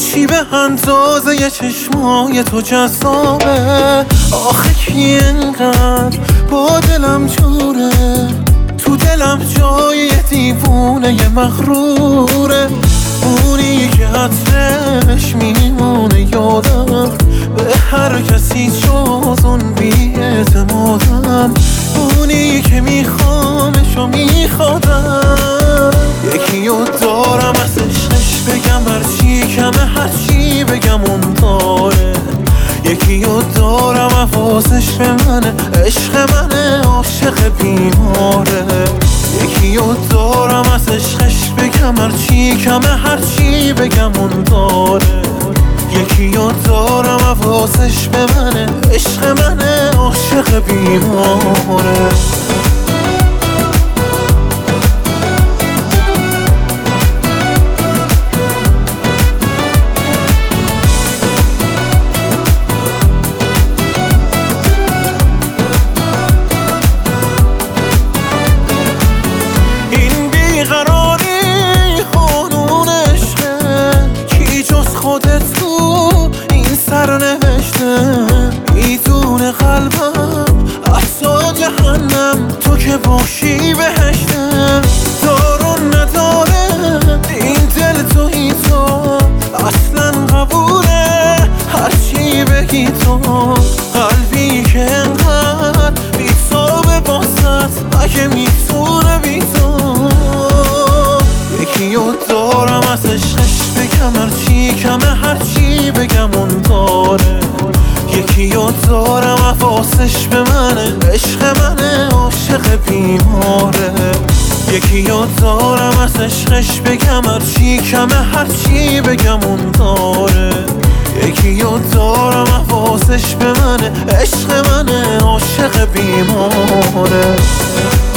چی به اندازه ی چشمای تو جذابه؟ آخه کی انقدر با دلم جوره؟ تو دلم جای دیوونه ی مغروره، اونی که عطرش میمونه یادم، به هر کسی جز اون بی اعتمادم، اونی که میخوامش و میخوادم. یکی رو دارم از عشقش بگم هرچی کمه، هرچی بگم اون داره. یکی رو دارم حواسش به منه، عشق منه، عاشق بیماره. یکی رو دارم از عشقش بگم هرچی کمه، هرچی بگم اون داره. یکی رو دارم حواسش به منه، عشق منه، عاشق بیماره. خودت تو این سرنوشته، میدونه قلبم احسا جهنم، تو که باشی بهشته. دارون نداره این دل توی تو، اصلا قبوله هرچی بگی تو. قلبی که انقدر بی‌تابه باست، اگه میتونه بی تو. یکی رو دارم از عشقش بگم هرچی کمه، هرچی بگم اون داره. یکی رو دارم حواسش به منه، عشق منه، عاشق بیماره. یکی رو دارم از عشقش بگم هرچی کمه، هرچی بگم اون داره. یکی رو دارم حواسش به منه، عشق منه، عاشق بیماره.